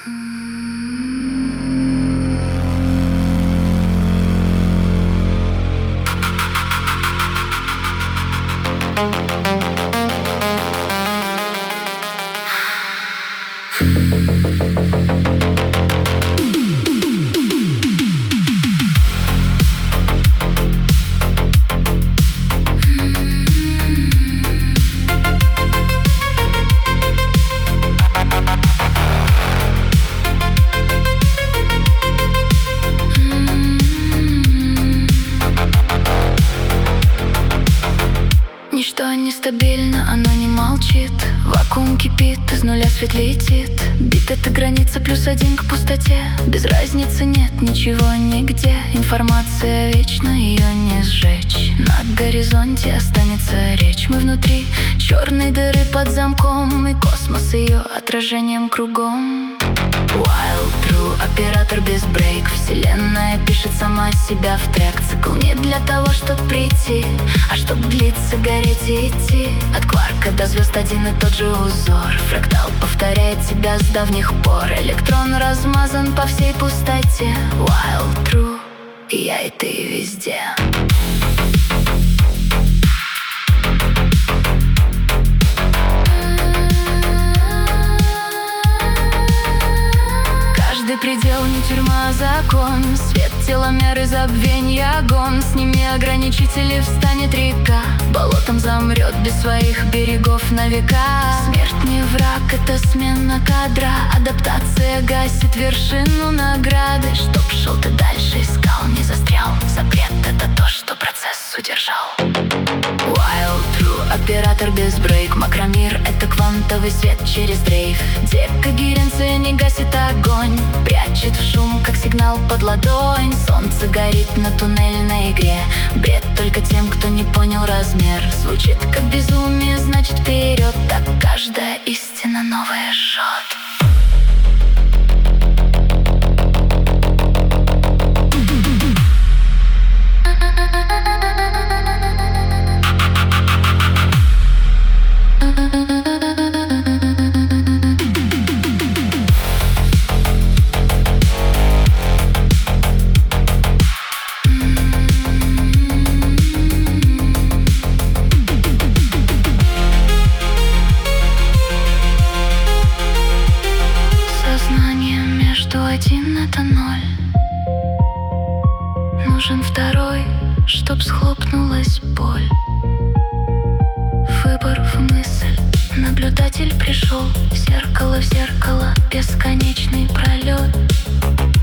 Ничто нестабильно, оно не молчит. Вакуум кипит, из нуля свет летит. Бит — это граница +1 к пустоте. Без разницы нет ничего нигде. Информация вечна, ее не сжечь. На горизонте останется речь. Мы внутри черной дыры под замком, и космос ее отражением кругом. Wild True, оператор без брейк. Вселенная пишет сама себя в трек. Цикл не для того, чтоб прийти, а чтоб длиться, гореть и идти. От кварка до звезд один и тот же узор. Фрактал повторяет себя с давних пор. Электрон размазан по всей пустоте. Wild True, и я, и ты везде. Каждый предел не тюрьма, а закон. Свет, теломеры, забвенья, гон. Сними ограничители, встанет река. Болотом замрет без своих берегов на века. Смерть не враг, это смена кадра. Адаптация гасит вершину награды. Чтоб шел ты дальше, искал, не застрял. Запрет — это то, что процесс удержал. Wild True, оператор без брейк. Макромир — это квантовый свет через дрейф. Декогеренция не гасит огонь, прячет в шум, как сигнал под ладонь. Солнце горит на туннельной игре. Бред только тем, кто не понял размер. Звучит как безумие, значит вперед. Так каждая истина новая жжет. Один — это 0. Нужен второй, чтоб схлопнулась боль. Выбор в мысль. Наблюдатель пришел. В зеркало, бесконечный пролет.